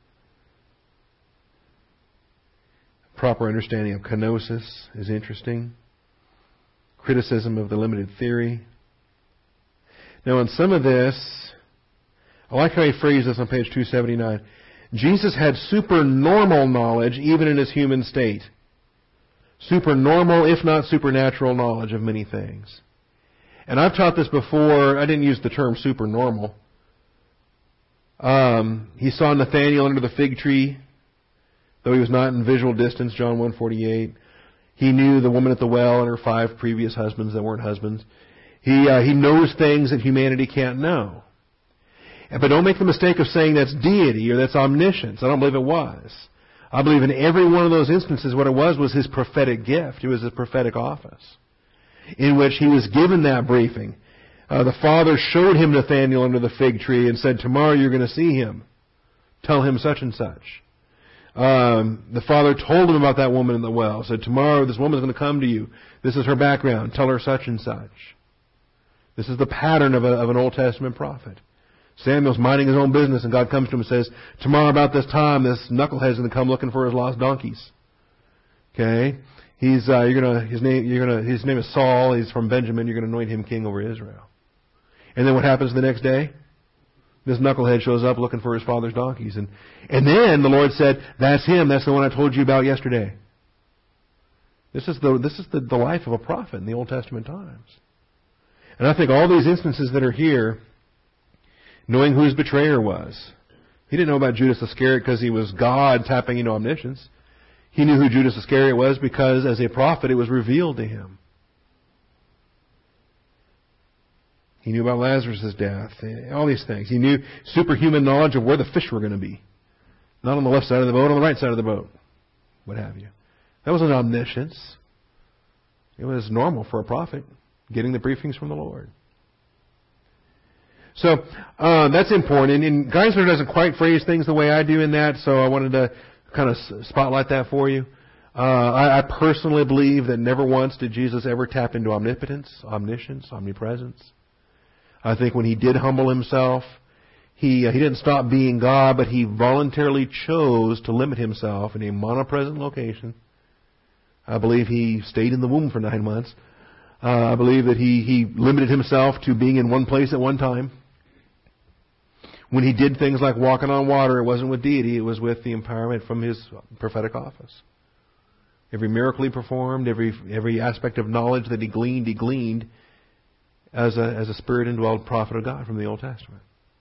[SPEAKER 1] Proper understanding of kenosis is interesting. Criticism of the limited theory. Now, in some of this, I like how he phrased this on page two seventy-nine. Jesus had supernormal knowledge even in his human state. Supernormal, if not supernatural, knowledge of many things. And I've taught this before. I didn't use the term supernormal. Um, he saw Nathanael under the fig tree, though he was not in visual distance, John one forty-eight. He knew the woman at the well and her five previous husbands that weren't husbands. He uh, he knows things that humanity can't know. But don't make the mistake of saying that's deity or that's omniscience. I don't believe it was. I believe in every one of those instances what it was was his prophetic gift. It was his prophetic office in which he was given that briefing. Uh, the Father showed him Nathanael under the fig tree and said, tomorrow you're going to see him. Tell him such and such. Um, the Father told him about that woman in the well. Said, tomorrow this woman's going to come to you. This is her background. Tell her such and such. This is the pattern of, a, of an Old Testament prophet. Samuel's minding his own business, and God comes to him and says, tomorrow about this time, this knucklehead's going to come looking for his lost donkeys. Okay? He's, uh, you're gonna, his name, you're gonna, his name is Saul. He's from Benjamin. You're going to anoint him king over Israel. And then what happens the next day? This knucklehead shows up looking for his father's donkeys. And, and then the Lord said, that's him. That's the one I told you about yesterday. This is the, this is the, the life of a prophet in the Old Testament times. And I think all these instances that are here, knowing who his betrayer was. He didn't know about Judas Iscariot because he was God tapping into omniscience. He knew who Judas Iscariot was because as a prophet it was revealed to him. He knew about Lazarus' death, all these things. He knew superhuman knowledge of where the fish were going to be. Not on the left side of the boat, on the right side of the boat. What have you. That wasn't omniscience. It was normal for a prophet, getting the briefings from the Lord. So, uh, that's important. And Geisler doesn't quite phrase things the way I do in that, so I wanted to kind of spotlight that for you. Uh, I, I personally believe that never once did Jesus ever tap into omnipotence, omniscience, omnipresence. I think when He did humble Himself, He, uh, he didn't stop being God, but He voluntarily chose to limit Himself in a monopresent location. I believe He stayed in the womb for nine months. Uh, I believe that he, he limited Himself to being in one place at one time. When He did things like walking on water, it wasn't with deity, it was with the empowerment from His prophetic office. Every miracle He performed, every every aspect of knowledge that He gleaned, He gleaned as a, as a Spirit-indwelled prophet of God from the Old Testament.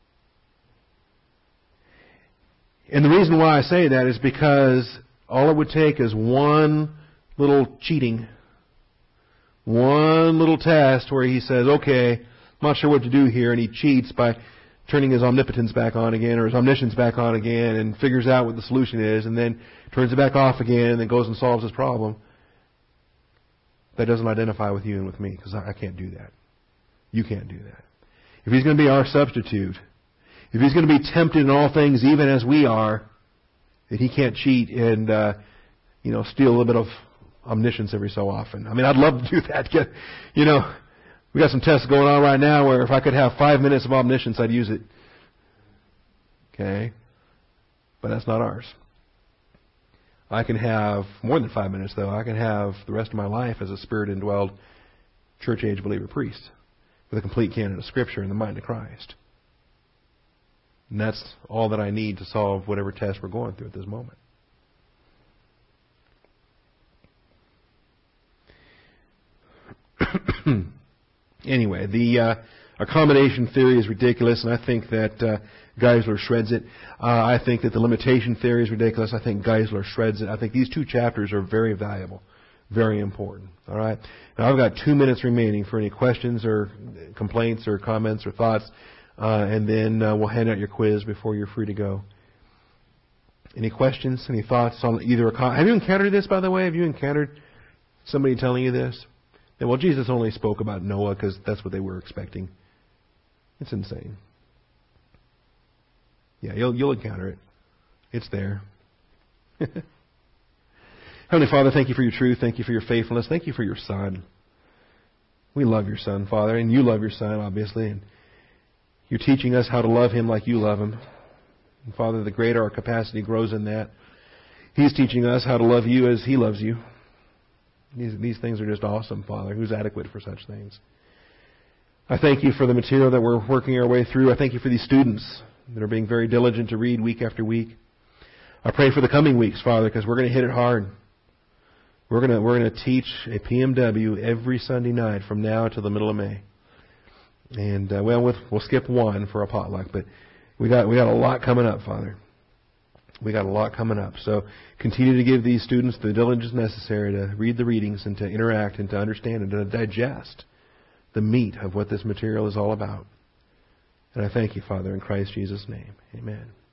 [SPEAKER 1] And the reason why I say that is because all it would take is one little cheating, one little test where He says, okay, I'm not sure what to do here, and He cheats by turning His omnipotence back on again, or His omniscience back on again, and figures out what the solution is, and then turns it back off again, and then goes and solves His problem. That doesn't identify with you and with me, because I can't do that. You can't do that. If He's going to be our substitute, if He's going to be tempted in all things, even as we are, that He can't cheat and, uh, you know, steal a little bit of omniscience every so often. I mean, I'd love to do that. Get, you know, we got some tests going on right now where if I could have five minutes of omniscience, I'd use it. Okay? But that's not ours. I can have more than five minutes, though. I can have the rest of my life as a Spirit-indwelled church-age believer priest with a complete canon of Scripture in the mind of Christ. And that's all that I need to solve whatever test we're going through at this moment. Anyway, the uh, accommodation theory is ridiculous, and I think that uh, Geisler shreds it. Uh, I think that the limitation theory is ridiculous. I think Geisler shreds it. I think these two chapters are very valuable, very important. All right. Now I've got two minutes remaining for any questions or complaints or comments or thoughts, uh, and then uh, we'll hand out your quiz before you're free to go. Any questions? Any thoughts on either? A, have you encountered this, by the way? Have you encountered somebody telling you this? That, well, Jesus only spoke about Noah because that's what they were expecting. It's insane. Yeah, you'll you'll encounter it. It's there. Heavenly Father, thank You for Your truth. Thank You for Your faithfulness. Thank You for Your Son. We love Your Son, Father, and You love Your Son, obviously. And You're teaching us how to love Him like You love Him. And Father, the greater our capacity grows in that, He's teaching us how to love You as He loves You. These, these things are just awesome, Father. Who's adequate for such things? I thank You for the material that we're working our way through. I thank You for these students that are being very diligent to read week after week. I pray for the coming weeks, Father, because we're going to hit it hard. We're going to we're going to teach a P M W every Sunday night from now until the middle of May. And uh, well, we'll, we'll skip one for a potluck, but we got we got a lot coming up, Father. We got a lot coming up. So continue to give these students the diligence necessary to read the readings and to interact and to understand and to digest the meat of what this material is all about. And I thank You, Father, in Christ Jesus' name. Amen.